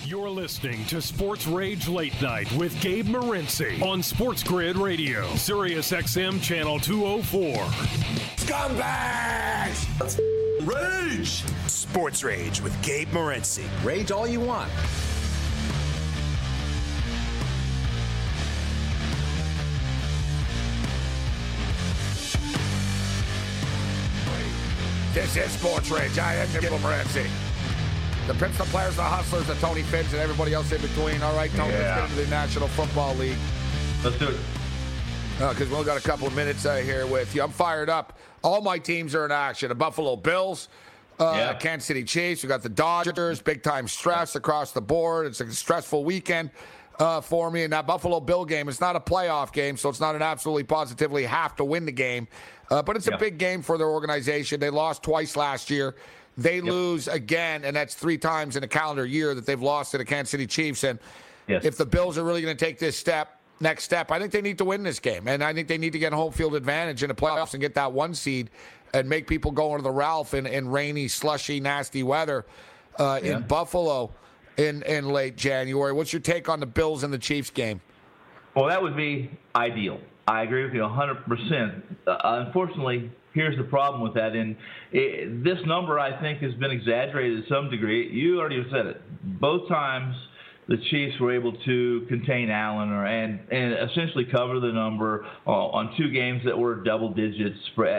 You're listening to Sports Rage Late Night with Gabe Morency on Sports Grid Radio, Sirius XM Channel 204. Scumbags! Rage! Sports Rage with Gabe Morency. Rage all you want. This is Sports Rage. I am Gabe Morency. The Pimps, the Players, the Hustlers, the Tony Finns, and everybody else in between. All right, Tony, let's get into the National Football League. Let's do it. Because we only got a couple of minutes here with you. I'm fired up. All my teams are in action. The Buffalo Bills, Kansas City Chiefs. We got the Dodgers. Big-time stress across the board. It's a stressful weekend for me. And that Buffalo Bill game, it's not a playoff game, so it's not an absolutely positively have to win the game. But it's a big game for their organization. They lost twice last year. They lose again, and that's 3 times in a calendar year that they've lost to the Kansas City Chiefs. And if the Bills are really going to take this next step, I think they need to win this game. And I think they need to get home field advantage in the playoffs and get that 1 seed and make people go into the Ralph in rainy, slushy, nasty weather in Buffalo in late January. What's your take on the Bills and the Chiefs game? Well, that would be ideal. I agree with you 100%. Unfortunately, here's the problem with that. And this number, I think, has been exaggerated to some degree. You already said it. Both times the Chiefs were able to contain Allen and essentially cover the number on 2 games that were double-digit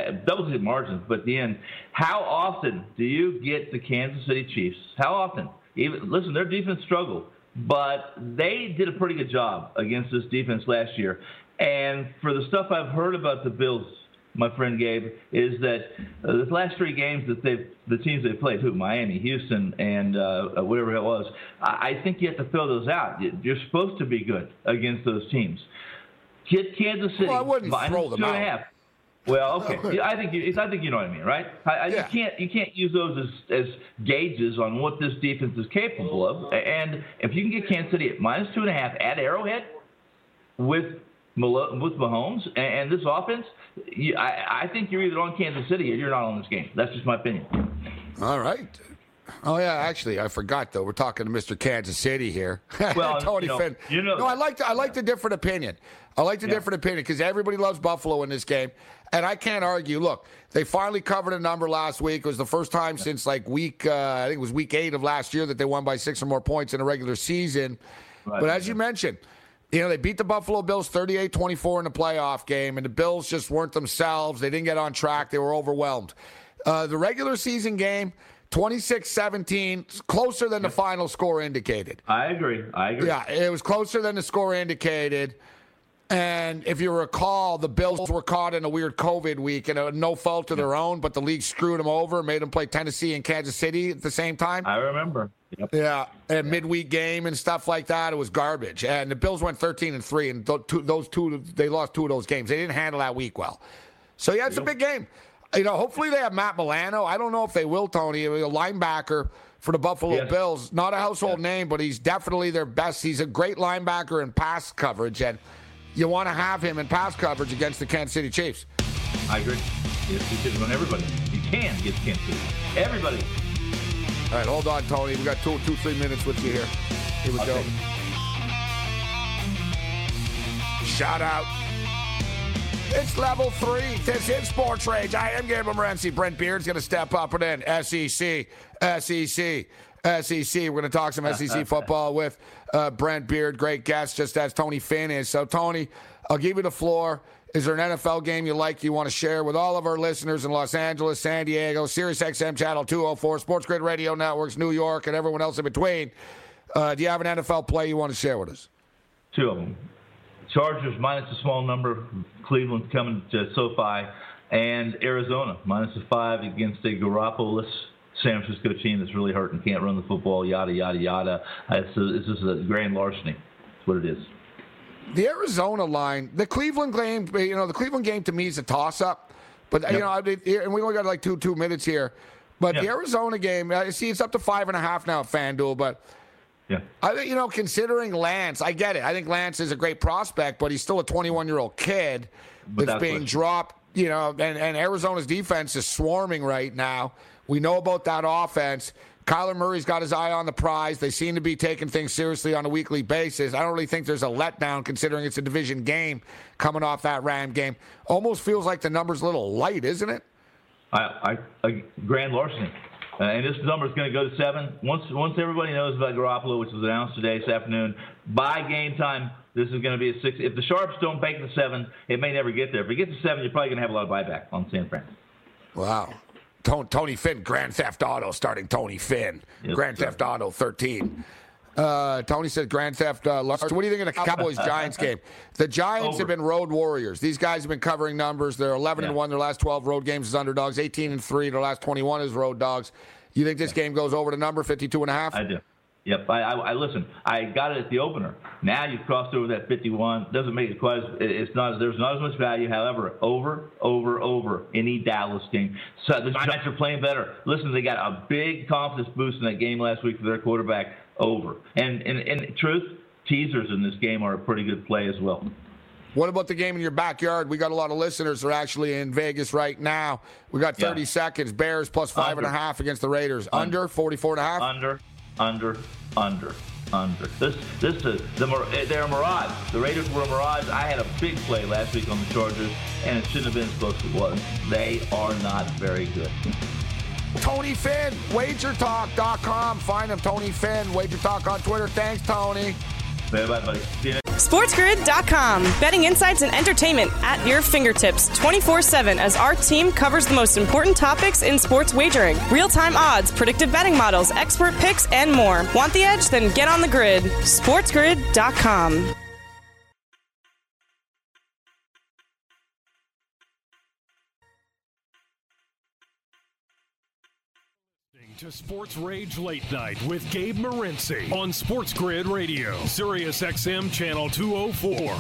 margins. But at the end, how often do you get the Kansas City Chiefs? How often? Listen, their defense struggled, but they did a pretty good job against this defense last year. And for the stuff I've heard about the Bills, my friend Gabe, is that the last 3 games that the teams they've played, Miami, Houston, and whatever it was, I think you have to fill those out. You're supposed to be good against those teams. Get Kansas City. Well, I wouldn't throw them out. -2.5. Well, okay. I think you know what I mean, right? You can't use those as gauges on what this defense is capable of. And if you can get Kansas City at -2.5 at Arrowhead with Mahomes and this offense, I think you're either on Kansas City or you're not on this game. That's just my opinion. All right. Oh, yeah, actually, I forgot, though. We're talking to Mr. Kansas City here. Well, Tony Finn. No, I like the different opinion. I like the different opinion because everybody loves Buffalo in this game. And I can't argue. Look, they finally covered a number last week. It was the first time since I think it was week 8 of last year that they won by 6 or more points in a regular season. Right. But as you mentioned, they beat the Buffalo Bills 38-24 in the playoff game, and the Bills just weren't themselves. They didn't get on track. They were overwhelmed. The regular season game, 26-17, closer than the final score indicated. I agree. Yeah, it was closer than the score indicated. And if you recall, the Bills were caught in a weird COVID week and no fault of their own, but the league screwed them over, made them play Tennessee and Kansas City at the same time. I remember. Yep. Yeah, a midweek game and stuff like that. It was garbage. And the Bills went 13-3, and they lost 2 of those games. They didn't handle that week well. So, yeah, it's a big game. Hopefully they have Matt Milano. I don't know if they will, Tony. A linebacker for the Buffalo Bills. Not a household name, but he's definitely their best. He's a great linebacker in pass coverage, and you want to have him in pass coverage against the Kansas City Chiefs. I agree. Yes, you can on everybody. You can get Kansas City. Everybody. All right, hold on, Tony. We got 3 minutes with you here. Here we go. Shout out. It's level 3. This is Sports Rage. I am Gabriel Morency. Brent Beard's going to step up and in. SEC. We're going to talk some SEC football with Brent Beard. Great guest, just as Tony Finn is. So, Tony, I'll give you the floor. Is there an NFL game you want to share with all of our listeners in Los Angeles, San Diego, Sirius XM Channel 204, Sports Grid Radio Networks, New York, and everyone else in between? Do you have an NFL play you want to share with us? 2 of them. Chargers minus a small number. Cleveland coming to SoFi. And Arizona minus a 5 against a Garoppolo San Francisco team that's really hurt and can't run the football, yada, yada, yada. This is a grand larceny. That's what it is. The Arizona line, the Cleveland game, the Cleveland game to me is a toss-up. But, and we only got like two minutes here. But the Arizona game, I see it's up to 5.5 now at FanDuel. But I think, considering Lance, I get it. I think Lance is a great prospect, but he's still a 21-year-old kid that's being dropped. And Arizona's defense is swarming right now. We know about that offense. Kyler Murray's got his eye on the prize. They seem to be taking things seriously on a weekly basis. I don't really think there's a letdown considering it's a division game coming off that Ram game. Almost feels like the number's a little light, isn't it? Grand larceny. And this number is going to go to 7. Once everybody knows about Garoppolo, which was announced today, this afternoon, by game time, this is going to be a 6. If the Sharps don't make the 7, it may never get there. If it gets to 7, you're probably going to have a lot of buyback on San Fran. Wow. Tony Finn, Grand Theft Auto, starting Tony Finn. Yes, Grand Theft Auto 13. Tony said Grand Theft What do you think of the Cowboys-Giants game? The Giants have been road warriors. These guys have been covering numbers. They're 11-1 their last 12 road games as underdogs, 18-3 their last 21 as road dogs. You think this game goes over the number, 52.5? I do. Yep. I listen. I got it at the opener. Now you've crossed over that 51. Doesn't make it quite. There's not as much value. However, over any Dallas game. So the Giants are playing better. Listen, they got a big confidence boost in that game last week for their quarterback. Over. And in truth, teasers in this game are a pretty good play as well. What about the game in your backyard? We got a lot of listeners that are actually in Vegas right now. We got 30 seconds. Bears plus 5.5 against the Raiders. Under 44.5. Under. They're a mirage. The Raiders were a mirage. I had a big play last week on the Chargers, and it shouldn't have been as close as it was. They are not very good. Tony Finn, wagertalk.com. Find him, Tony Finn. Wager Talk on Twitter. Thanks, Tony. Bye, buddy. See you next. SportsGrid.com. Betting insights and entertainment at your fingertips 24/7 as our team covers the most important topics in sports wagering. Real-time odds, predictive betting models, expert picks, and more. Want the edge? Then get on the grid. SportsGrid.com. To Sports Rage Late Night with Gabe Morency on Sports Grid Radio, Sirius XM Channel 204.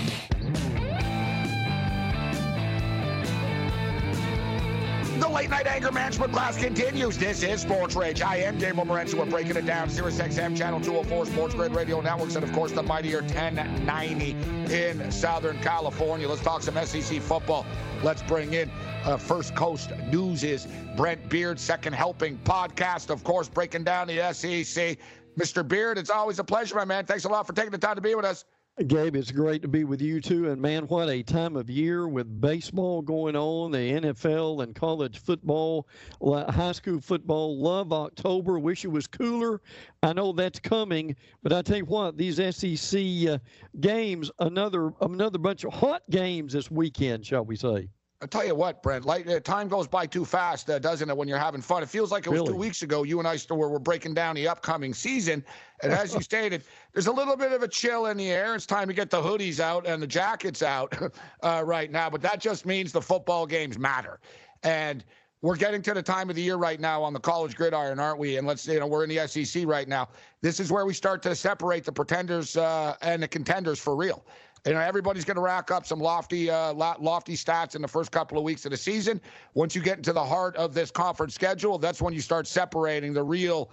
The late night anger management class continues. This is Sports Rage. I am Gabe Morency. We're breaking it down. Sirius XM Channel 204, Sports Grid Radio Networks, and of course the mightier 1090 in Southern California. Let's talk some SEC football. Let's bring in First Coast News is Brent Beard, Second Helping podcast, of course, breaking down the SEC. Mr. Beard, it's always a pleasure, my man. Thanks a lot for taking the time to be with us. Gabe, it's great to be with you too. And man, what a time of year with baseball going on, the NFL and college football, high school football. Love October. Wish it was cooler. I know that's coming, but I tell you what, these SEC games, another bunch of hot games this weekend, shall we say. I'll tell you what, Brent, time goes by too fast, doesn't it, when you're having fun? It feels like it was 2 weeks ago. You and I were breaking down the upcoming season. And as you stated, there's a little bit of a chill in the air. It's time to get the hoodies out and the jackets out right now. But that just means the football games matter. And we're getting to the time of the year right now on the college gridiron, aren't we? And we're in the SEC right now. This is where we start to separate the pretenders and the contenders for real. Everybody's going to rack up some lofty stats in the first couple of weeks of the season. Once you get into the heart of this conference schedule, that's when you start separating the real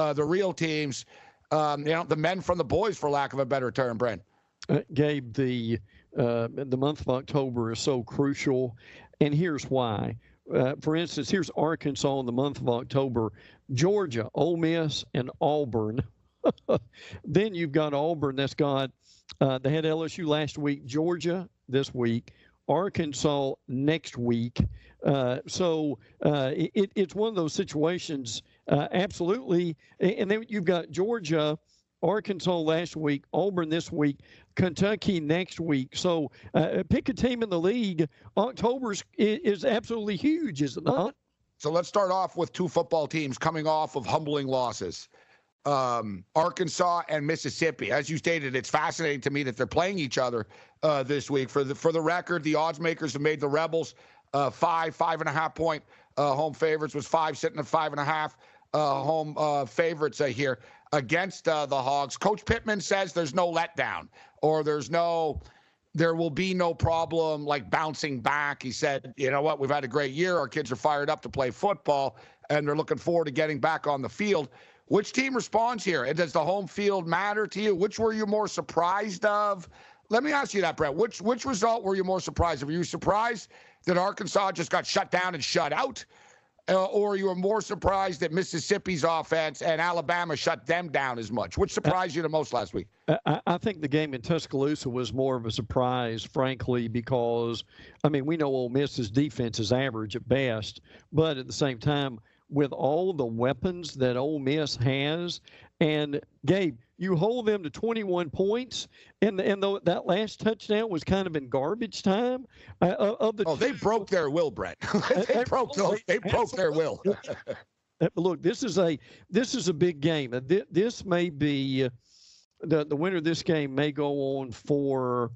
teams, the men from the boys, for lack of a better term, Brent. Gabe, the month of October is so crucial, and here's why. For instance, here's Arkansas in the month of October, Georgia, Ole Miss, and Auburn. Then you've got Auburn that's got they had LSU last week, Georgia this week, Arkansas next week. So it's one of those situations, absolutely. And then you've got Georgia, Arkansas last week, Auburn this week, Kentucky next week. So pick a team in the league. October is absolutely huge, is it not? So let's start off with two football teams coming off of humbling losses. Arkansas and Mississippi. As you stated, it's fascinating to me that they're playing each other this week. For the record, the odds makers have made the Rebels 5.5 point home favorites, was 5 sitting at 5.5 home favorites here against the Hogs. Coach Pittman says there's no letdown, or there will be no problem like bouncing back. He said, you know what, we've had a great year. Our kids are fired up to play football, and they're looking forward to getting back on the field. Which team responds here? And does the home field matter to you? Which were you more surprised of? Let me ask you that, Brett. Which result were you more surprised of? Were you surprised that Arkansas just got shut down and shut out? or you were more surprised that Mississippi's offense and Alabama shut them down as much? Which surprised you the most last week? I think the game in Tuscaloosa was more of a surprise, frankly, because, I mean, we know Ole Miss's defense is average at best, but at the same time, with all the weapons that Ole Miss has, and Gabe, you hold them to 21 points, and that last touchdown was kind of in garbage time. They broke their will, Brett. they broke their will. Look, this is a big game. This may be the winner of this game may go on for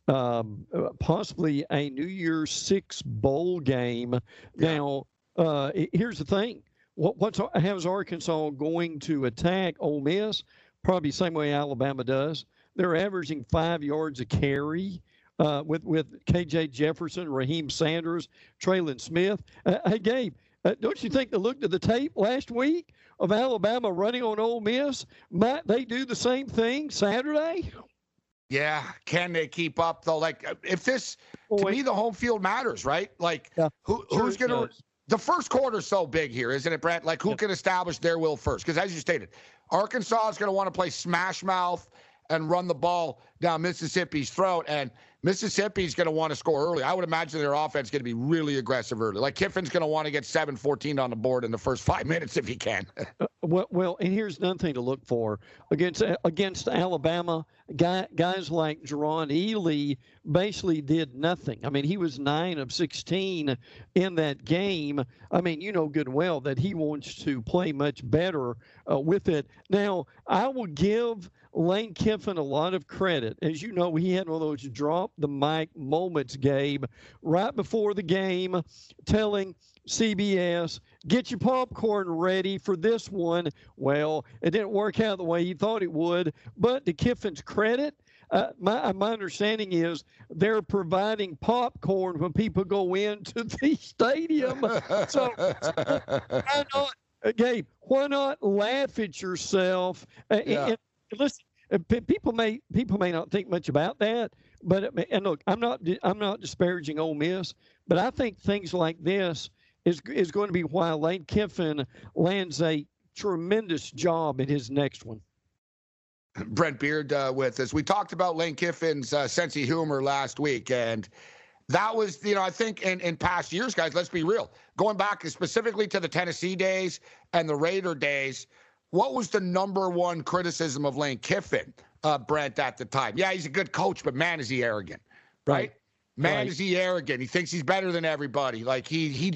possibly a New Year's Six bowl game. Yeah. Now, here's the thing. How's Arkansas going to attack Ole Miss? Probably the same way Alabama does. They're averaging 5 yards a carry with K.J. Jefferson, Raheem Sanders, Traylon Smith. Hey, Gabe, don't you think they looked at the tape last week of Alabama running on Ole Miss? Might they do the same thing Saturday? Yeah. Can they keep up, though? Like, if this, to me, the home field matters, right? Like, yeah, who's going to – the first quarter's so big here, isn't it, Brett? Like, who can establish their will first? Because, as you stated, Arkansas is going to want to play smash mouth and run the ball down Mississippi's throat, and Mississippi's going to want to score early. I would imagine their offense is going to be really aggressive early. Like, Kiffin's going to want to get 7-14 on the board in the first 5 minutes if he can. Well, and here's another thing to look for. Against Alabama, guys like Jerron Ely basically did nothing. I mean, he was 9 of 16 in that game. I mean, you know good and well that he wants to play much better with it. Now, I will give Lane Kiffin a lot of credit. As you know, he had one of those drop the mic moments, Gabe, right before the game, telling CBS, get your popcorn ready for this one. Well, it didn't work out the way he thought it would, but to Kiffin's credit, my understanding is they're providing popcorn when people go into the stadium. So why not, Gabe, why not laugh at yourself? And listen, people may not think much about that, but and look, I'm not disparaging Ole Miss, but I think things like this is going to be why Lane Kiffin lands a tremendous job in his next one. Brent Beard with us. We talked about Lane Kiffin's sense of humor last week, and that was, I think in past years, guys, let's be real. Going back specifically to the Tennessee days and the Raider days, what was the number one criticism of Lane Kiffin, Brent, at the time? Yeah, he's a good coach, but man, is he arrogant, right? Man, is he arrogant. He thinks he's better than everybody. Like, he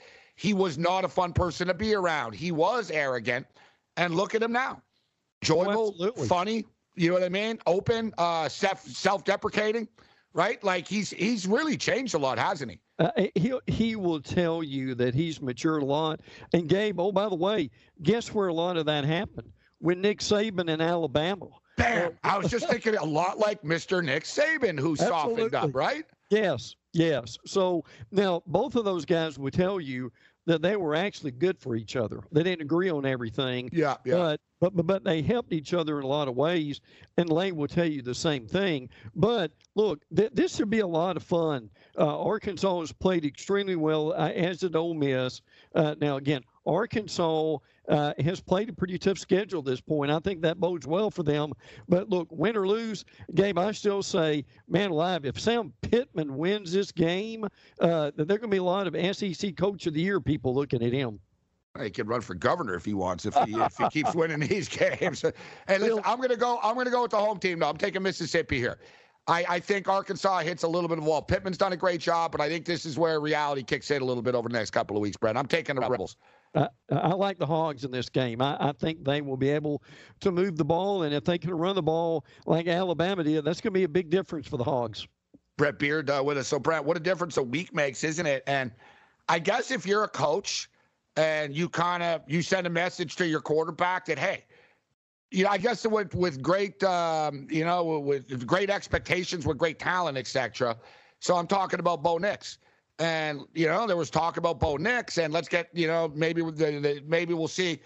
was not a fun person to be around. He was arrogant, and look at him now. Enjoyable, funny, you know what I mean? Open, self-deprecating, right? Like, he's really changed a lot, hasn't he? He will tell you that he's matured a lot. And Gabe, oh, by the way, guess where a lot of that happened? With Nick Saban in Alabama. Bam! I was just thinking a lot like Mr. Nick Saban, who softened up, right? Yes. So now both of those guys would tell you that they were actually good for each other. They didn't agree on everything. Yeah. But they helped each other in a lot of ways, and Lane will tell you the same thing. But look, this should be a lot of fun. Arkansas has played extremely well, as did Ole Miss. Now, again, Arkansas has played a pretty tough schedule at this point. I think that bodes well for them. But look, win or lose, Gabe, I still say, man alive, if Sam Pittman wins this game, there are going to be a lot of SEC Coach of the Year people looking at him. He can run for governor if he wants, if he keeps winning these games. Hey, listen, I'm gonna go with the home team. No, I'm taking Mississippi here. I think Arkansas hits a little bit of a wall. Pittman's done a great job, but I think this is where reality kicks in a little bit over the next couple of weeks, Brent. I'm taking the Rebels. I like the Hogs in this game. I think they will be able to move the ball, and if they can run the ball like Alabama did, that's going to be a big difference for the Hogs. Brett Beard with us. So, Brett, what a difference a week makes, isn't it? And I guess if you're a coach and you send a message to your quarterback that, hey, I guess with great, with great expectations, with great talent, etc. So I'm talking about Bo Nix. And, there was talk about Bo Nix, and let's get, maybe we'll see,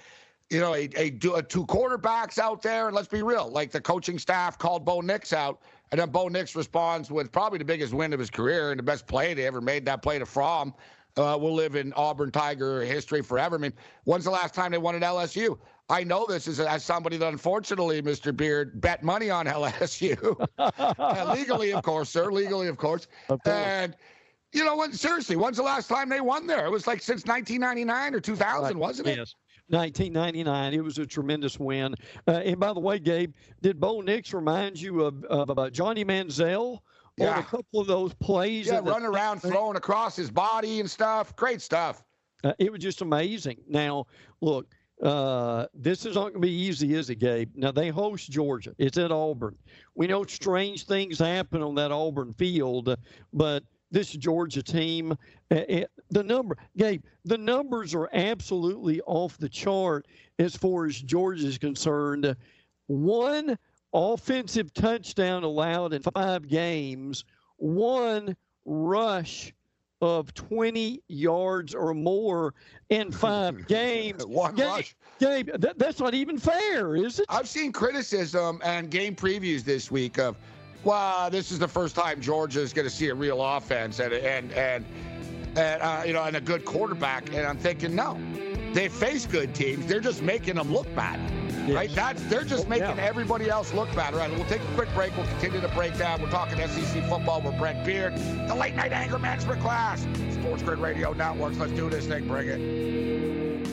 two quarterbacks out there. And let's be real, like the coaching staff called Bo Nix out, and then Bo Nix responds with probably the biggest win of his career and the best play they ever made, that play to Fromm will live in Auburn Tiger history forever. I mean, when's the last time they won at LSU? I know this as somebody that, unfortunately, Mr. Beard, bet money on LSU. Legally, of course, sir. Legally, of course. And, you know what? Seriously, when's the last time they won there? It was like since 1999 or 2000, wasn't it? Yes. 1999. It was a tremendous win. And by the way, Gabe, did Bo Nix remind you of Johnny Manziel on a couple of those plays? Yeah, running around, throwing across his body and stuff. Great stuff. It was just amazing. Now, look, this is not going to be easy, is it, Gabe? Now, they host Georgia. It's at Auburn. We know strange things happen on that Auburn field, but this Georgia team, Gabe, the numbers are absolutely off the chart as far as Georgia is concerned. 1 offensive touchdown allowed in 5 games, 1 rush of 20 yards or more in 5 games. One rush. Gabe, that's not even fair, is it? I've seen criticism and game previews this week of, well, this is the first time Georgia is going to see a real offense and a good quarterback. And I'm thinking, no, they face good teams. They're just making them look bad. Yes. Right? They're just making everybody else look bad. Right? We'll take a quick break. We'll continue to break down. We're talking SEC football with Brent Beard, the late night anger management class, Sports Grid Radio Networks. Let's do this thing. Bring it.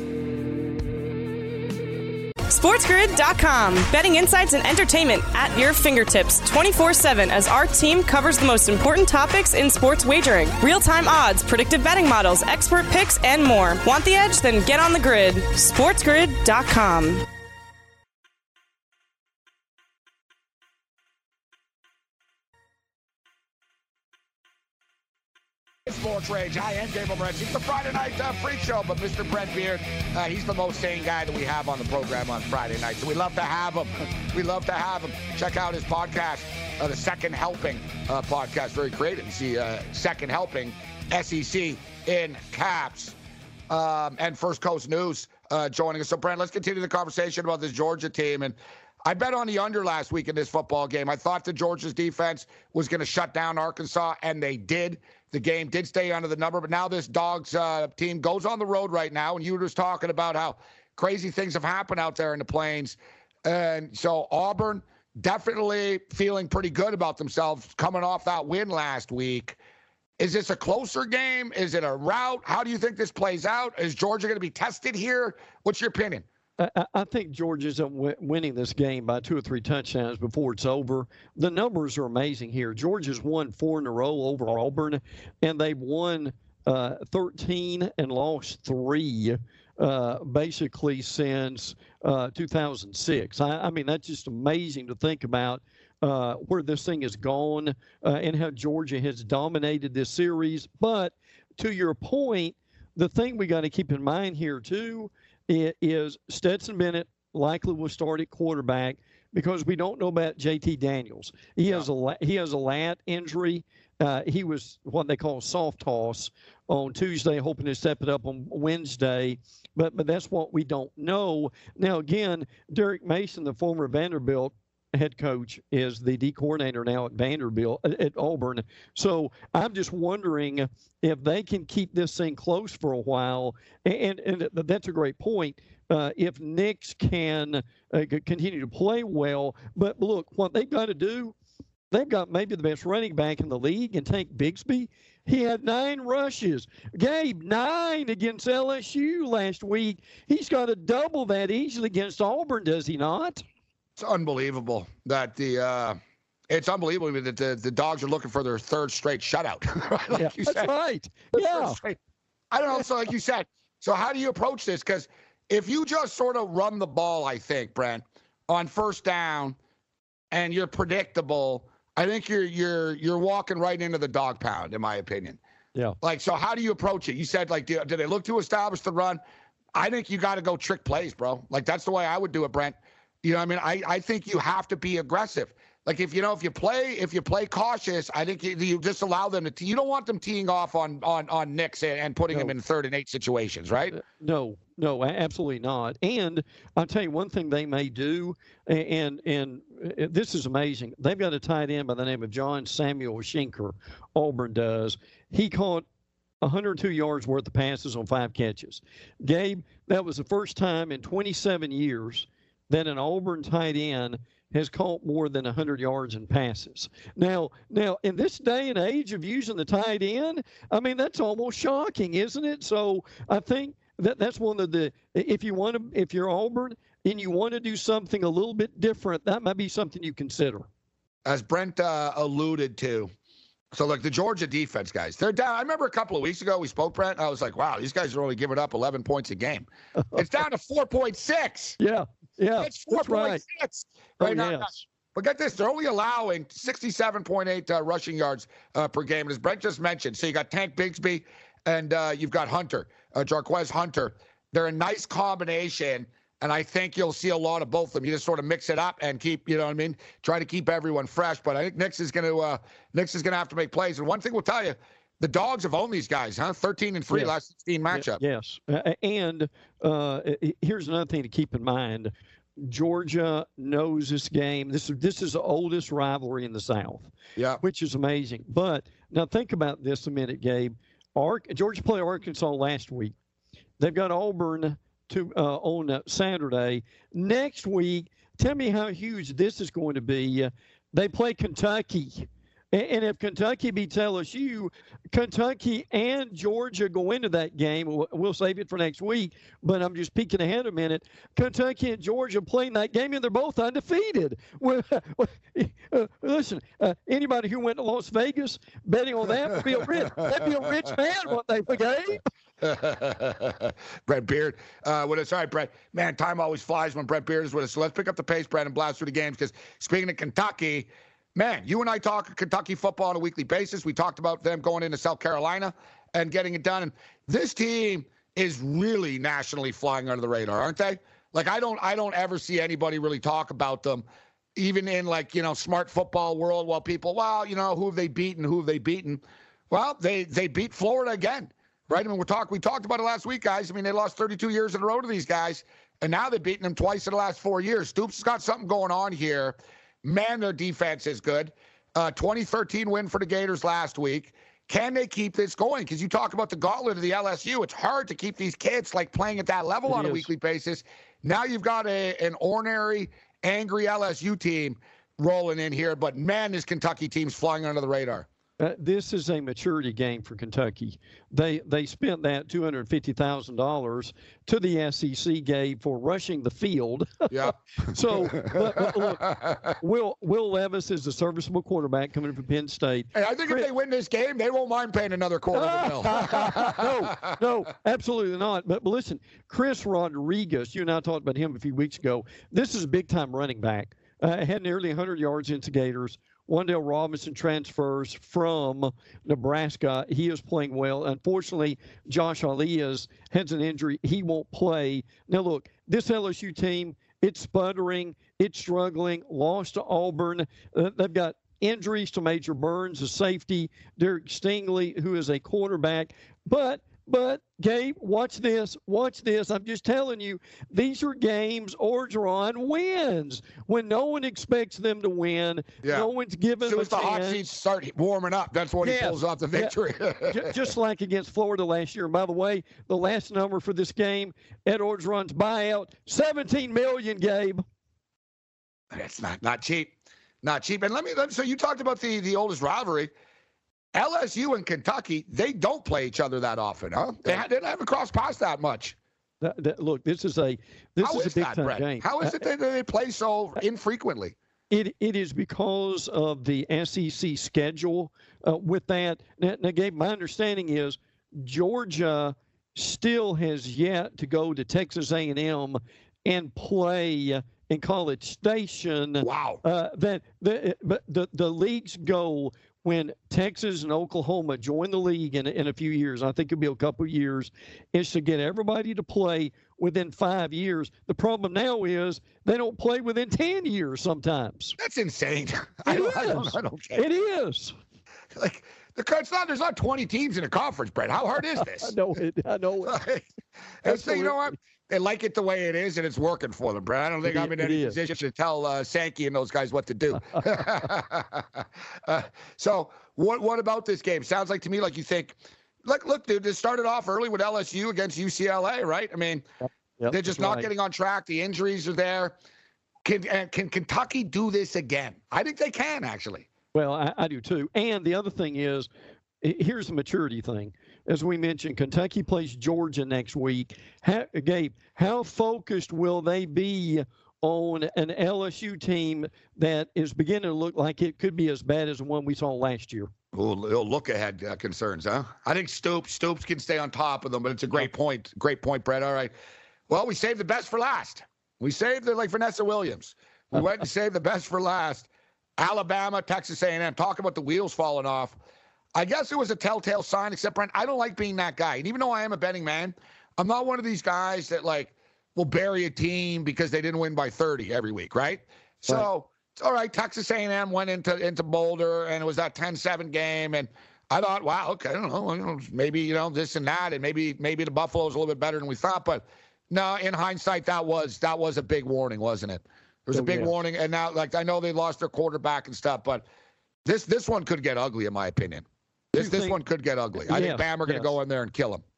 SportsGrid.com. Betting insights and entertainment at your fingertips 24/7 as our team covers the most important topics in sports wagering. Real-time odds, predictive betting models, expert picks, and more. Want the edge? Then get on the grid. SportsGrid.com. Sports Rage. I am Gabe Morency. It's the Friday night freak show, but Mr. Brent Beard, he's the most sane guy that we have on the program on Friday night. So we love to have him. We love to have him. Check out his podcast, the Second Helping podcast. Very creative. You see Second Helping, SEC in caps. And First Coast News joining us. So, Brent, let's continue the conversation about this Georgia team. And I bet on the under last week in this football game. I thought the Georgia's defense was going to shut down Arkansas, and they did. The game did stay under the number, but now this Dogs team goes on the road right now, and you were just talking about how crazy things have happened out there in the Plains. And so Auburn definitely feeling pretty good about themselves coming off that win last week. Is this a closer game? Is it a rout? How do you think this plays out? Is Georgia going to be tested here? What's your opinion? I think Georgia's winning this game by 2 or 3 touchdowns before it's over. The numbers are amazing here. Georgia's won 4 in a row over Auburn, and they've won 13 and lost 3 basically since 2006. I mean, that's just amazing to think about where this thing has gone and how Georgia has dominated this series. But to your point, the thing we got to keep in mind here, too, is Stetson Bennett likely will start at quarterback because we don't know about JT Daniels. He has a lat injury. He was what they call soft toss on Tuesday, hoping to step it up on Wednesday. But that's what we don't know. Now, again, Derek Mason, the former Vanderbilt head coach, is the D coordinator now at Vanderbilt, at Auburn. So I'm just wondering if they can keep this thing close for a while. And that's a great point. If Nix can continue to play well. But look, what they've got to do, they've got maybe the best running back in the league in Tank Bigsby. He had 9 rushes. Gabe, 9 against LSU last week. He's got to double that easily against Auburn, does he not? It's unbelievable that it's unbelievable that the Dogs are looking for their 3rd straight shutout. Like you said. That's right. Yeah. I don't know. So like you said, so how do you approach this? Because if you just sort of run the ball, I think, Brent, on first down, and you're predictable, I think you're walking right into the dog pound, in my opinion. Yeah. Like, so how do you approach it? You said, like, do they look to establish the run? I think you got to go trick plays, bro. Like, that's the way I would do it, Brent. You know what I mean? I think you have to be aggressive. Like, if you play cautious, I think you just allow them to. You don't want them teeing off on Nix and putting him in 3rd and 8 situations, right? No, absolutely not. And I'll tell you one thing they may do, and this is amazing. They've got a tight end by the name of John Samuel Schenker. Auburn does. He caught 102 yards worth of passes on 5 catches. Gabe, that was the first time in 27 years that an Auburn tight end has caught more than 100 yards in passes. Now, in this day and age of using the tight end, I mean, that's almost shocking, isn't it? So I think that's one of the, if you're Auburn and you want to do something a little bit different, that might be something you consider. As Brent alluded to, so like the Georgia defense guys, they're down. I remember a couple of weeks ago we spoke, Brent. I was like, wow, these guys are only giving up 11 points a game. It's down to 4.6. Yeah. It's 4.6 right now. Yes. But get this, they're only allowing 67.8 rushing yards per game. And as Brent just mentioned, so you got Tank Bigsby and you've got Hunter, Jarquez Hunter. They're a nice combination. And I think you'll see a lot of both of them. You just sort of mix it up and keep, you know what I mean, try to keep everyone fresh. But I think Nix is going to have to make plays. And one thing we'll tell you, the Dogs have owned these guys, huh? 13-3 last 16 matchup. Yes. And here's another thing to keep in mind. Georgia knows this game. This is the oldest rivalry in the South. Yeah. Which is amazing. But now think about this a minute, Gabe. Georgia played Arkansas last week. They've got Auburn on Saturday. Next week, tell me how huge this is going to be. They play Kentucky. And if Kentucky beats LSU, Kentucky and Georgia go into that game. We'll save it for next week, but I'm just peeking ahead a minute. Kentucky and Georgia playing that game, and they're both undefeated. Listen, anybody who went to Las Vegas betting on that would be a rich man one day, Gabe. Brent Beard with us. All right, Brent. Man, time always flies when Brent Beard is with us. So let's pick up the pace, Brent, and blast through the games. Because speaking of Kentucky, man, you and I talk Kentucky football on a weekly basis. We talked about them going into South Carolina and getting it done. And this team is really nationally flying under the radar, aren't they? Like I don't ever see anybody really talk about them, even in like, you know, smart football world. While people, well, you know, who have they beaten? Well, they beat Florida again. Right? I mean, we talked about it last week, guys. I mean, they lost 32 years in a row to these guys, and now they've beaten them twice in the last 4 years. Stoops has got something going on here. Man, their defense is good. 2013 win for the Gators last week. Can they keep this going? Because you talk about the gauntlet of the LSU. It's hard to keep these kids like playing at that level on a weekly basis. Now you've got an ornery, angry LSU team rolling in here. But, man, this Kentucky team's flying under the radar. This is a maturity game for Kentucky. They spent that $250,000 to the SEC, Gabe, for rushing the field. Yeah. So, look, Will Levis is a serviceable quarterback coming from Penn State. Hey, I think if they win this game, they won't mind paying another $250,000. No, absolutely not. But listen, Chris Rodriguez, you and I talked about him a few weeks ago. This is a big-time running back. Had nearly 100 yards into Gators. Wan'Dale Robinson transfers from Nebraska. He is playing well. Unfortunately, Josh Ali has an injury. He won't play. Now, look, this LSU team, it's sputtering. It's struggling. Lost to Auburn. They've got injuries to Major Burns, a safety. Derek Stingley, who is a quarterback. But Gabe, watch this. I'm just telling you, these are games Orgeron wins when no one expects them to win. Yeah. No one's giving them a chance. As soon as the hot seats start warming up, that's when he pulls off the victory. Just like against Florida last year. And by the way, the last number for this game, Ed Orgeron's buyout, $17 million, Gabe. That's not cheap. Not cheap. And so you talked about the oldest rivalry. LSU and Kentucky, they don't play each other that often, huh? They haven't crossed paths that much. Look, this is a big-time game. How is it that they play so infrequently? It is because of the SEC schedule with that. Now, Gabe, my understanding is Georgia still has yet to go to Texas A&M and play in College Station. Wow. But the league's goal when Texas and Oklahoma join the league in a few years, I think it'll be a couple of years, is to get everybody to play within 5 years. The problem now is they don't play within 10 years sometimes. That's insane. I don't get it. It is. Like, there's not 20 teams in a conference, Brett. How hard is this? I know it. And so, you know what? They like it the way it is, and it's working for them, Brett. I don't think I'm in any position to tell Sankey and those guys what to do. So what about this game? Sounds like to me like you think look, dude, they started off early with LSU against UCLA, right? I mean, they're just not getting on track. The injuries are there. Can Kentucky do this again? I think they can, actually. Well, I do too. And the other thing is, here's the maturity thing. As we mentioned, Kentucky plays Georgia next week. Gabe, how focused will they be on an LSU team that is beginning to look like it could be as bad as the one we saw last year? Oh, look ahead concerns, huh? I think Stoops can stay on top of them, but it's a great point. Great point, Brett. All right. Well, we saved the best for last. We saved it like Vanessa Williams. We went and saved the best for last. Alabama, Texas A&M. Talk about the wheels falling off. I guess it was a telltale sign, except, Brent, I don't like being that guy. And even though I am a betting man, I'm not one of these guys that, like, will bury a team because they didn't win by 30 every week, right? So, it's all right, Texas A&M went into Boulder, and it was that 10-7 game, and I thought, wow, okay, I don't know, maybe, this and that, and maybe the Buffalo's a little bit better than we thought. But, no, in hindsight, that was a big warning, wasn't it? There was a big warning, and now, like, I know they lost their quarterback and stuff, but this one could get ugly, in my opinion. This one could get ugly. I think Bama are going to go in there and kill them.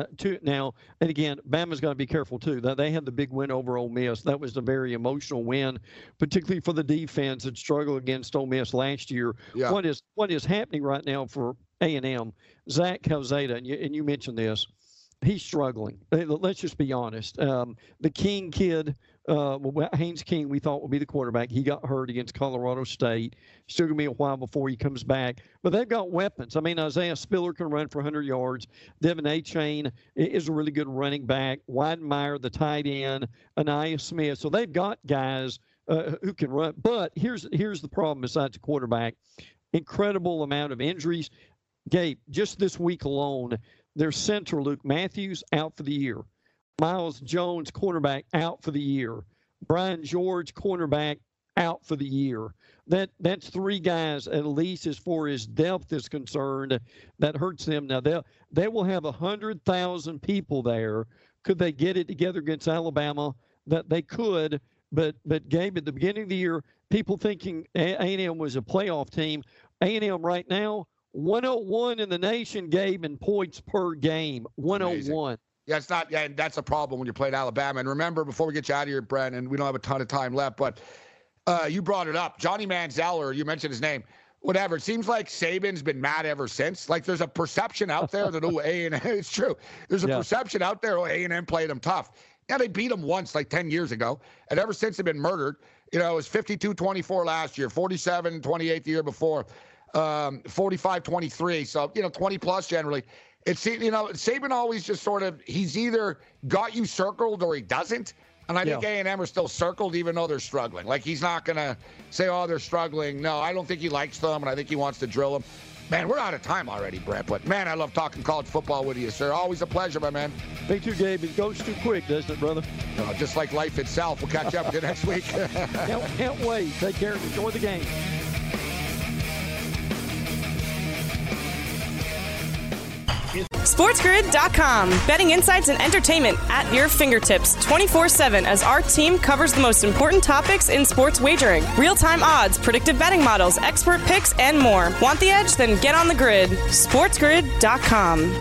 Now, and again, Bama's got to be careful too. They had the big win over Ole Miss. That was a very emotional win, particularly for the defense that struggled against Ole Miss last year. Yeah. What is happening right now for A&M? Zach Calzada, and you mentioned this. He's struggling. Let's just be honest. The King kid, Haynes King, we thought would be the quarterback. He got hurt against Colorado State. Still going to be a while before he comes back. But they've got weapons. I mean, Isaiah Spiller can run for 100 yards. Devin Achane is a really good running back. Weidenmeyer, the tight end. Anaya Smith. So they've got guys who can run. But here's the problem besides the quarterback. Incredible amount of injuries. Gabe, just this week alone, their center, Luke Matthews, out for the year. Miles Jones, cornerback, out for the year. Brian George, cornerback, out for the year. That's three guys, at least as far as depth is concerned, that hurts them. Now, they will have 100,000 people there. Could they get it together against Alabama? That they could, but Gabe, at the beginning of the year, people thinking A&M was a playoff team. A&M right now, 101 in the nation, Gabe, in points per game. 101. Yeah, it's not. Yeah, that's a problem when you're playing Alabama. And remember, before we get you out of here, Brent, and we don't have a ton of time left, but you brought it up. Johnny Manziel, or you mentioned his name. Whatever. It seems like Saban's been mad ever since. Like, there's a perception out there that A&M. It's true. There's a perception out there. A&M played them tough. Yeah, they beat them once, like 10 years ago, and ever since they've been murdered. It was 52-24 last year, 47-28 the year before. 45-23, so 20 plus generally. It's Saban always just sort of, he's either got you circled or he doesn't, and I think A&M are still circled even though they're struggling. Like, he's not gonna say, oh, they're struggling. No, I don't think he likes them, and I think he wants to drill them. Man, we're out of time already, Brent, but man, I love talking college football with you, sir. Always a pleasure, my man. Me too, Gabe. It goes too quick, doesn't it, brother? Just like life itself. We'll catch up with you next week. Can't wait. Take care. Enjoy the game. SportsGrid.com. Betting insights and entertainment at your fingertips 24/7 as our team covers the most important topics in sports wagering. Real-time odds, predictive betting models, expert picks, and more. Want the edge? Then get on the grid. SportsGrid.com.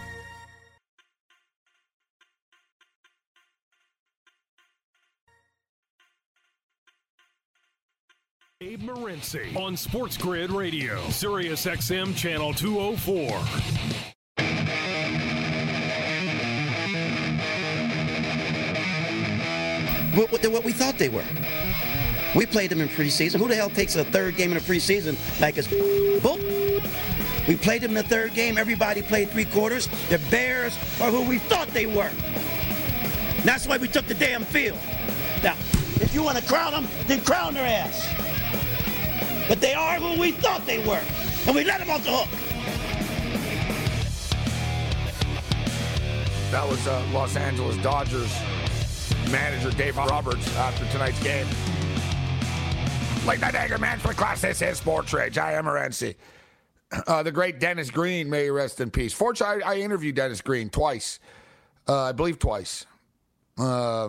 Gabe Morency on Sports Grid Radio, Sirius XM Channel 204. What we thought they were. We played them in preseason. Who the hell takes a third game in a preseason like us? We played them in the third game. Everybody played three quarters. The Bears are who we thought they were. And that's why we took the damn field. Now, if you want to crown them, then crown their ass. But they are who we thought they were. And we let them off the hook. That was Los Angeles Dodgers manager Dave Roberts after tonight's game. Late Night Anger Management Class. This is Sports Rage. I am Morency. The great Dennis Green, may he rest in peace. Fortunately, I interviewed Dennis Green twice. I believe twice. Yeah.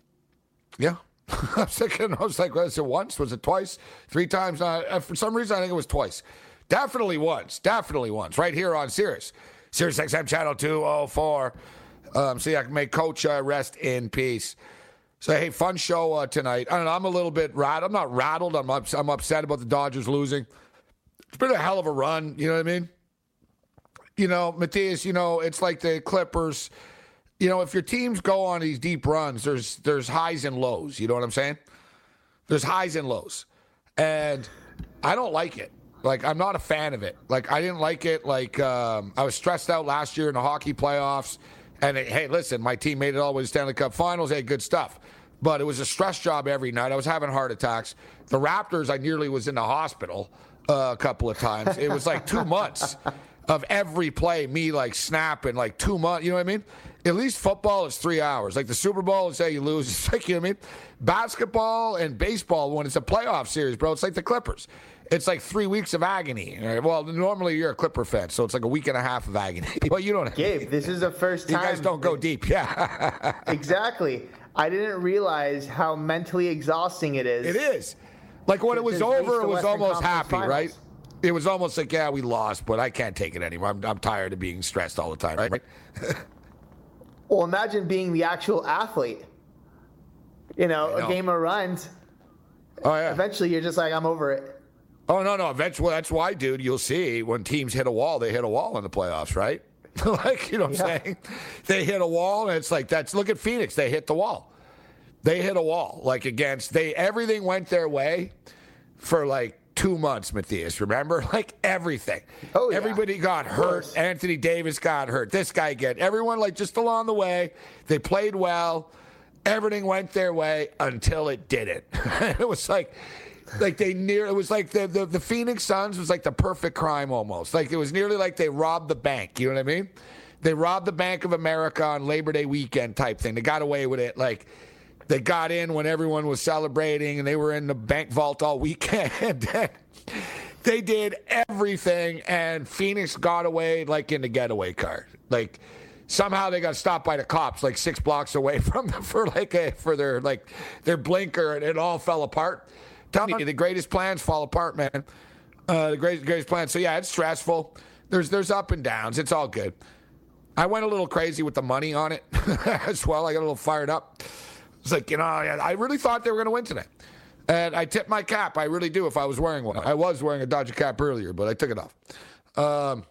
I was like, was it once? Was it twice? 3 times? For some reason, I think it was twice. Definitely once. Right here on Sirius. Sirius XM channel 204. So yeah, may Coach rest in peace. So, hey, fun show tonight. I don't know, I'm a little bit rattled. I'm not rattled. I'm upset about the Dodgers losing. It's been a hell of a run, you know what I mean? You know, Matthias, you know, it's like the Clippers. You know, if your teams go on these deep runs, there's highs and lows. You know what I'm saying? There's highs and lows. And I don't like it. Like, I'm not a fan of it. Like, I didn't like it. Like, I was stressed out last year in the hockey playoffs. And, hey, listen, my team made it all the way to the Stanley Cup Finals. Hey, good stuff. But it was a stress job every night. I was having heart attacks. The Raptors, I nearly was in the hospital a couple of times. It was like 2 months of every play, me, like, snapping, like 2 months. You know what I mean? At least football is 3 hours. Like the Super Bowl, it's how you lose. It's like, you know what I mean? Basketball and baseball, when it's a playoff series, bro, it's like the Clippers. It's like 3 weeks of agony. Right? Well, normally you're a Clipper fan, so it's like a week and a half of agony. Well, you don't. Gabe, this is the first time. You guys don't go deep. Yeah. Exactly. I didn't realize how mentally exhausting it is. It is. Like when it was over, it was almost happy, Finals. right? It was almost like, yeah, we lost, but I can't take it anymore. I'm tired of being stressed all the time, right? Well, imagine being the actual athlete. You know, a game of runs. Oh, yeah. Eventually, you're just like, I'm over it. Oh, no. Eventually, that's why, dude, you'll see when teams hit a wall, they hit a wall in the playoffs, right? Like, you know what I'm saying? They hit a wall, and it's like, look at Phoenix. They hit the wall. They hit a wall. Like, everything went their way for, like, 2 months, Matthias. Remember? Like, everything. Oh, yeah. Everybody got hurt. Anthony Davis got hurt. This guy everyone, like, just along the way. They played well. Everything went their way until it didn't. It was like it was like the Phoenix Suns was like the perfect crime almost. Like it was nearly like they robbed the bank. You know what I mean? They robbed the Bank of America on Labor Day weekend type thing. They got away with it. Like they got in when everyone was celebrating and they were in the bank vault all weekend. They did everything and Phoenix got away like in the getaway car. Like somehow they got stopped by the cops like 6 blocks away from them for their blinker, and it all fell apart. Tell me, the greatest plans fall apart, man. The greatest plans. So yeah, it's stressful. There's up and downs. It's all good. I went a little crazy with the money on it as well. I got a little fired up. It's like, you know, I really thought they were going to win today, and I tipped my cap. I really do. If I was wearing one, I was wearing a Dodger cap earlier, but I took it off.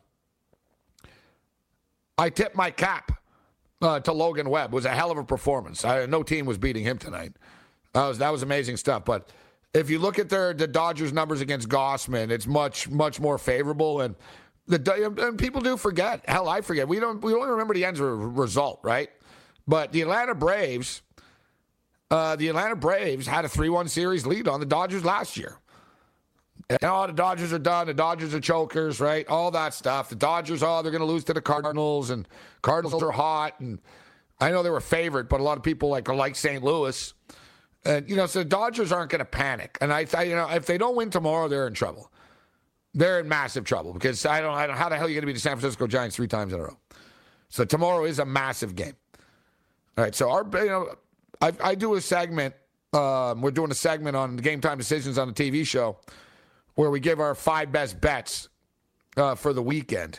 I tipped my cap to Logan Webb. It was a hell of a performance. No team was beating him tonight. That was amazing stuff. But if you look at the Dodgers' numbers against Gossman, it's much, much more favorable. And people do forget. Hell, I forget. We only remember the end result, right? But the Atlanta Braves had a 3-1 series lead on the Dodgers last year. And the Dodgers are done. The Dodgers are chokers, right? All that stuff. The Dodgers, they're going to lose to the Cardinals, and Cardinals are hot. And I know they were favored, but a lot of people like St. Louis. And, you know, so the Dodgers aren't going to panic. And if they don't win tomorrow, they're in trouble. They're in massive trouble because I don't how the hell are you going to beat the San Francisco Giants 3 times in a row? So tomorrow is a massive game. All right, so I do a segment. We're doing a segment on the Game Time Decisions on the TV show where we give our 5 best bets for the weekend.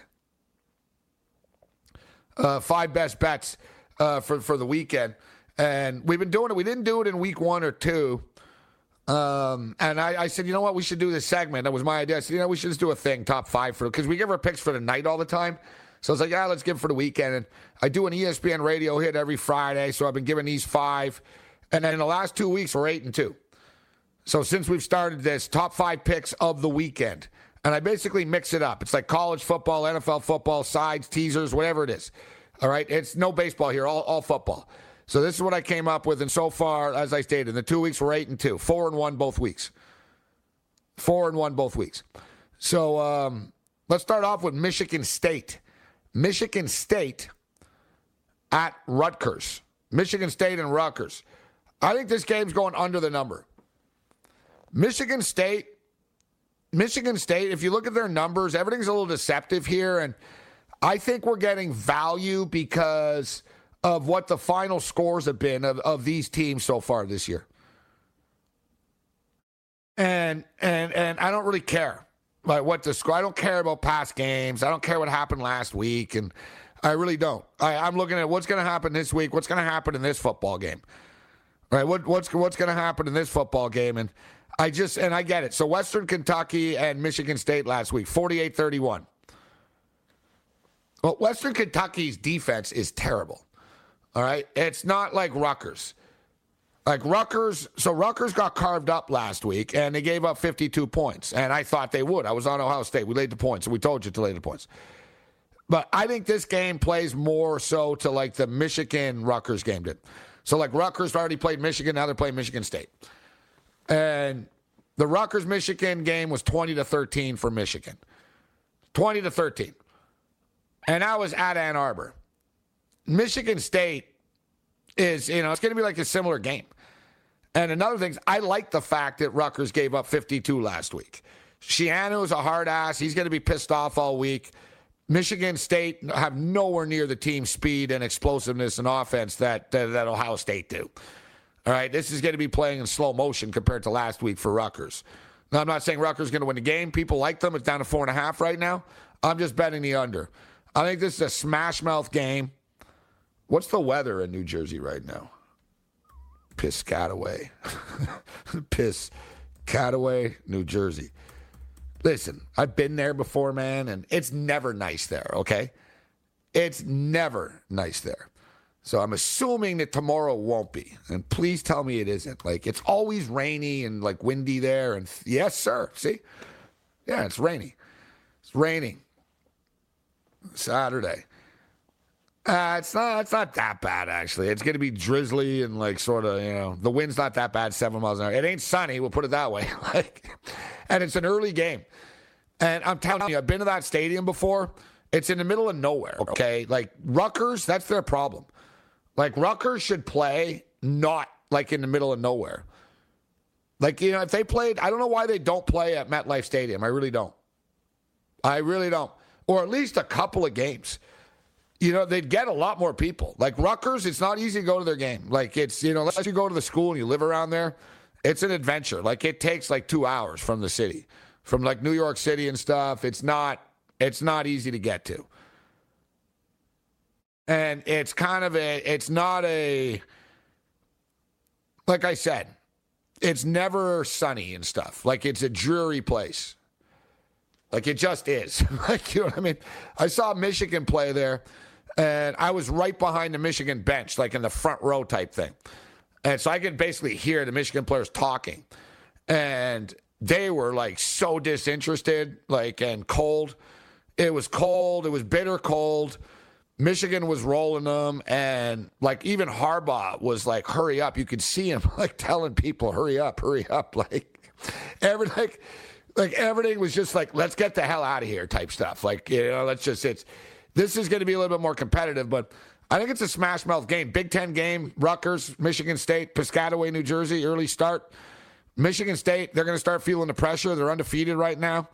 5 best bets for the weekend. And we've been doing it. We didn't do it in week 1 or 2. And I said, you know what? We should do this segment. That was my idea. I said, we should just do a thing, top 5 because we give our picks for the night all the time. So I was like, let's give it for the weekend. And I do an ESPN radio hit every Friday. So I've been giving these 5. And then in the last 2 weeks, we're 8-2. So since we've started this, top 5 picks of the weekend. And I basically mix it up. It's like college football, NFL football, sides, teasers, whatever it is. All right? It's no baseball here, all football. So this is what I came up with, and so far, as I stated, in the 2 weeks, we're 8-2. 4-1 both weeks. 4-1 both weeks. So let's start off with Michigan State. Michigan State at Rutgers. Michigan State and Rutgers. I think this game's going under the number. Michigan State, if you look at their numbers, everything's a little deceptive here, and I think we're getting value because of what the final scores have been of these teams so far this year. And I don't really care. Like what the score? I don't care about past games. I don't care what happened last week, and I really don't. I'm looking at what's going to happen this week. What's going to happen in this football game? Right? What's going to happen in this football game? And I get it. So Western Kentucky and Michigan State last week, 48-31. Well, Western Kentucky's defense is terrible. All right, it's not like Rutgers. Like Rutgers got carved up last week, and they gave up 52 points. And I thought they would. I was on Ohio State. We laid the points, and we told you to lay the points. But I think this game plays more so to like the Michigan-Rutgers game did. So like Rutgers already played Michigan, now they're playing Michigan State. And the Rutgers-Michigan game was 20-13 for Michigan. 20-13. And that was at Ann Arbor. Michigan State is, it's going to be like a similar game. And another thing, I like the fact that Rutgers gave up 52 last week. Shiano's a hard ass. He's going to be pissed off all week. Michigan State have nowhere near the team speed and explosiveness and offense that Ohio State do. All right, this is going to be playing in slow motion compared to last week for Rutgers. Now, I'm not saying Rutgers is going to win the game. People like them. It's down to 4.5 right now. I'm just betting the under. I think this is a smash mouth game. What's the weather in New Jersey right now? Piscataway. Piscataway, New Jersey. Listen, I've been there before, man, and it's never nice there, okay? It's never nice there. So I'm assuming that tomorrow won't be. And please tell me it isn't. Like, it's always rainy and, like, windy there. And yes, sir. See? Yeah, it's rainy. It's raining. Saturday. It's not that bad, actually. It's going to be drizzly and, like, sort of, the wind's not that bad, 7 miles an hour. It ain't sunny, we'll put it that way. And it's an early game. And I'm telling you, I've been to that stadium before. It's in the middle of nowhere, okay? Like, Rutgers, that's their problem. Like, Rutgers should play not, like, in the middle of nowhere. Like, if they played, I don't know why they don't play at MetLife Stadium. I really don't. Or at least a couple of games. They'd get a lot more people. Like Rutgers, it's not easy to go to their game. Like it's, unless you go to the school and you live around there, it's an adventure. Like it takes like 2 hours from the city, from like New York City and stuff. It's not easy to get to. And it's not like I said, it's never sunny and stuff. Like it's a dreary place. Like it just is. Like, you know what I mean? I saw Michigan play there. And I was right behind the Michigan bench, like in the front row type thing. And so I could basically hear the Michigan players talking. And they were like so disinterested, like, and cold. It was cold. It was bitter cold. Michigan was rolling them. And like even Harbaugh was like, hurry up. You could see him like telling people, hurry up. Like everything was just like, let's get the hell out of here type stuff. Like, this is going to be a little bit more competitive, but I think it's a smash mouth game. Big Ten game, Rutgers, Michigan State, Piscataway, New Jersey, early start. Michigan State, they're going to start feeling the pressure. They're undefeated right now.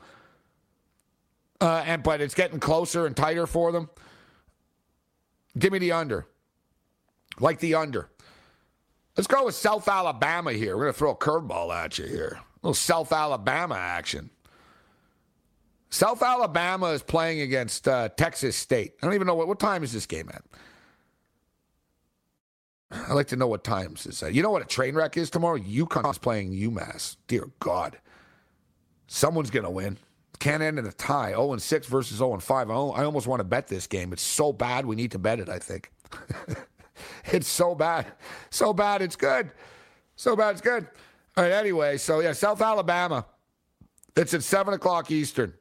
But it's getting closer and tighter for them. Give me the under. Like the under. Let's go with South Alabama here. We're going to throw a curveball at you here. A little South Alabama action. South Alabama is playing against Texas State. I don't even know what time is this game at. I'd like to know what times this is at. You know what a train wreck is tomorrow? UConn is playing UMass. Dear God. Someone's going to win. Can't end in a tie. 0-6 versus 0-5. I almost want to bet this game. It's so bad we need to bet it, I think. It's so bad. So bad it's good. So bad it's good. All right, anyway, so yeah, South Alabama. It's at 7 o'clock Eastern.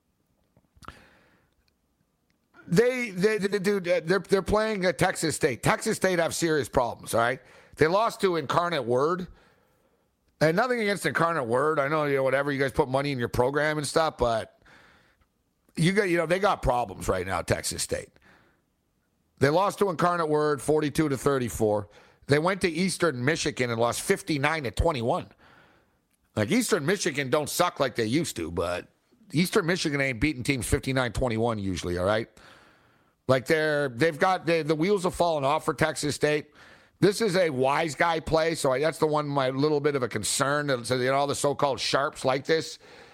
They're playing Texas State. Texas State have serious problems, all right? They lost to Incarnate Word. And nothing against Incarnate Word. I know, whatever, you guys put money in your program and stuff, but they got problems right now, Texas State. They lost to Incarnate Word 42-34. They went to Eastern Michigan and lost 59-21. Like Eastern Michigan don't suck like they used to, but Eastern Michigan ain't beating teams 59-21 usually, all right? Like the wheels have fallen off for Texas State. This is a wise guy play, so that's the one my little bit of a concern. So, all the so-called sharps like this.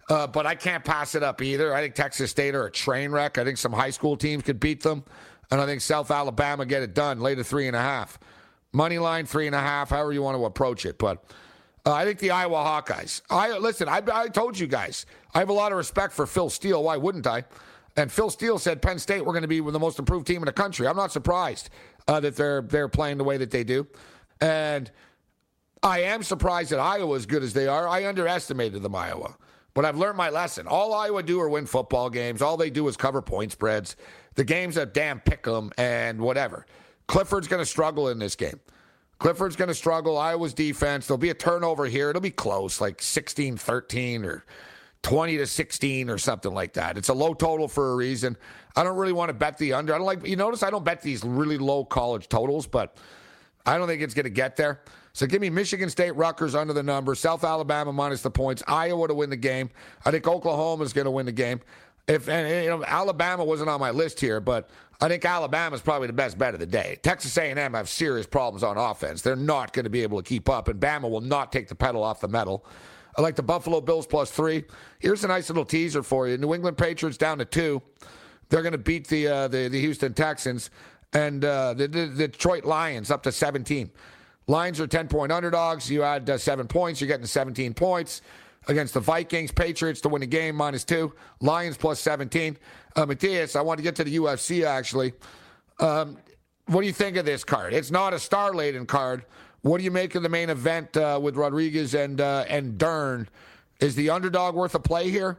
But I can't pass it up either. I think Texas State are a train wreck. I think some high school teams could beat them. And I think South Alabama get it done. Lay to 3.5. Money line 3.5, however you want to approach it. But I think the Iowa Hawkeyes. I told you guys, I have a lot of respect for Phil Steele. Why wouldn't I? And Phil Steele said Penn State were going to be the most improved team in the country. I'm not surprised that they're playing the way that they do. And I am surprised that Iowa is good as they are. I underestimated them, Iowa. But I've learned my lesson. All Iowa do are win football games. All they do is cover point spreads. The game's a damn pick 'em and whatever. Clifford's going to struggle in this game. Clifford's going to struggle. Iowa's defense, there'll be a turnover here. It'll be close, like 16-13 or 20-16 or something like that. It's a low total for a reason. I don't really want to bet the under. You notice I don't bet these really low college totals, but I don't think it's going to get there. So give me Michigan State, Rutgers under the number, South Alabama minus the points, Iowa to win the game. I think Oklahoma is going to win the game. Alabama wasn't on my list here, but I think Alabama is probably the best bet of the day. Texas A&M have serious problems on offense. They're not going to be able to keep up, and Bama will not take the pedal off the metal. I like the Buffalo Bills +3. Here's a nice little teaser for you. New England Patriots down to 2. They're going to beat the Houston Texans, and the Detroit Lions up to 17. Lions are 10-point underdogs. You add 7 points, you're getting 17 points. Against the Vikings, Patriots to win the game, -2. Lions +17. Matthias, I want to get to the UFC, actually. What do you think of this card? It's not a star-laden card. What do you make of the main event with Rodriguez and Dern? Is the underdog worth a play here?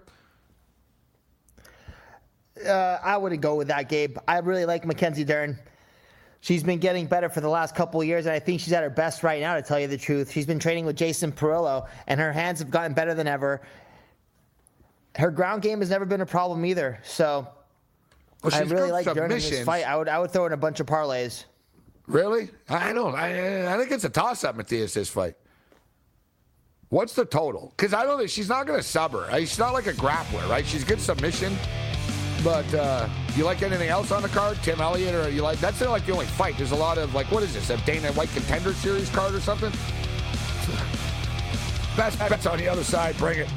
I wouldn't go with that, Gabe. I really like Mackenzie Dern. She's been getting better for the last couple of years, and I think she's at her best right now, to tell you the truth. She's been training with Jason Perillo, and her hands have gotten better than ever. Her ground game has never been a problem either. So I really like Dern in this fight. I would throw in a bunch of parlays. Really? I don't. I think it's a toss-up, Matthias, this fight. What's the total? Because I don't think she's not going to sub her. She's not like a grappler, right? She's good submission. But you like anything else on the card? Tim Elliott, or you like? That's like the only fight. There's a lot of what is this? A Dana White Contender Series card or something? Best bets on the other side. Bring it.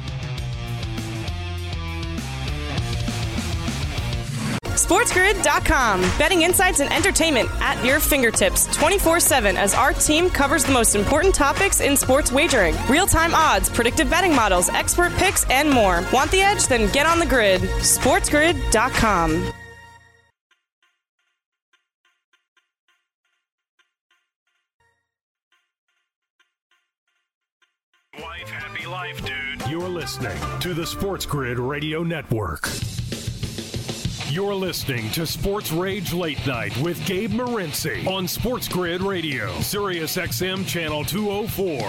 SportsGrid.com. Betting insights and entertainment at your fingertips 24/7 as our team covers the most important topics in sports wagering. Real-time odds, predictive betting models, expert picks, and more. Want the edge? Then get on the grid. SportsGrid.com. Life, happy life, dude. You're listening to the Sports Grid Radio Network. You're listening to Sports Rage Late Night with Gabe Morency on Sports Grid Radio, Sirius XM Channel 204.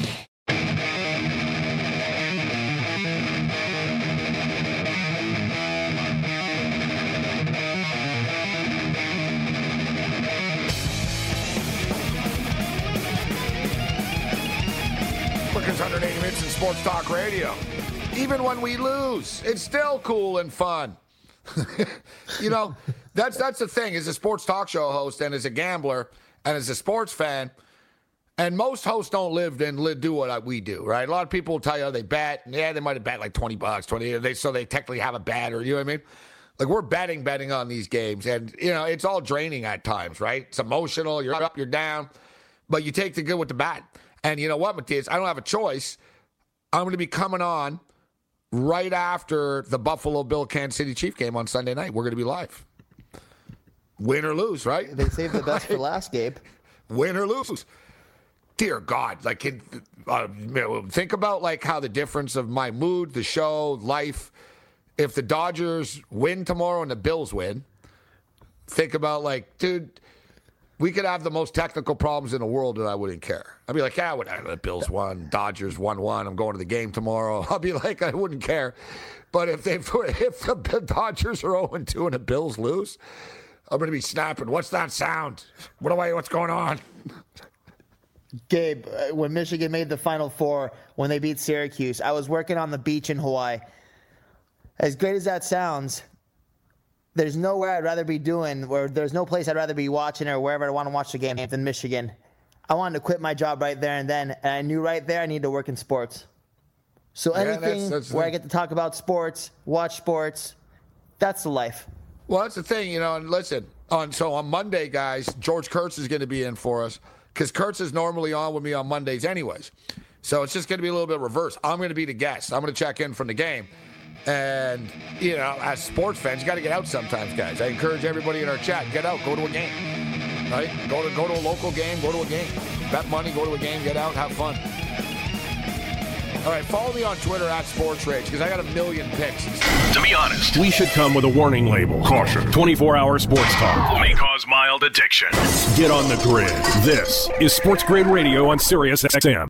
It's 180 minutes in Sports Talk Radio. Even when we lose, it's still cool and fun. You know, that's the thing. As a sports talk show host and as a gambler and as a sports fan, and most hosts don't do what we do, right? A lot of people will tell you they bet. Yeah, they might have bet like $20, so they technically have a bet, or you know what I mean? Like, we're betting on these games, and you know it's all draining at times, right? It's emotional. You're up, you're down, but you take the good with the bad. And you know what, Matthias? I don't have a choice. I'm going to be coming on right after the Buffalo Bill Kansas City Chief game on Sunday night. We're going to be live. Win or lose, right? They saved the best for last, Gabe. Win or lose. Dear God, like, think about like how the difference of my mood, the show, life. If the Dodgers win tomorrow and the Bills win, think about like, dude, we could have the most technical problems in the world and I wouldn't care. I'd be like, whatever, the Bills won, Dodgers 1-1, I'm going to the game tomorrow. I'll be like, I wouldn't care. But if the Dodgers are 0-2 and the Bills lose, I'm going to be snapping. What's that sound? What's going on? Gabe, when Michigan made the Final Four, when they beat Syracuse, I was working on the beach in Hawaii. As great as that sounds, there's nowhere I'd rather be doing, or there's no place I'd rather be watching or wherever I want to watch the game than Michigan. I wanted to quit my job right there and then, and I knew right there I needed to work in sports. So anything that's where I get to talk about sports, watch sports, that's the life. Well, that's the thing, and listen, on Monday, guys, George Kurtz is going to be in for us because Kurtz is normally on with me on Mondays anyways. So it's just going to be a little bit reversed. I'm going to be the guest. I'm going to check in from the game. And, as sports fans, you got to get out sometimes, guys. I encourage everybody in our chat, get out, go to a game. Right? Go to a local game, go to a game. Bet money, go to a game, get out, have fun. All right, follow me on Twitter at Sports Rage because I got a million picks. To be honest, we should come with a warning label. Caution. 24-hour sports talk may cause mild addiction. Get on the grid. This is Sports Grid Radio on Sirius XM.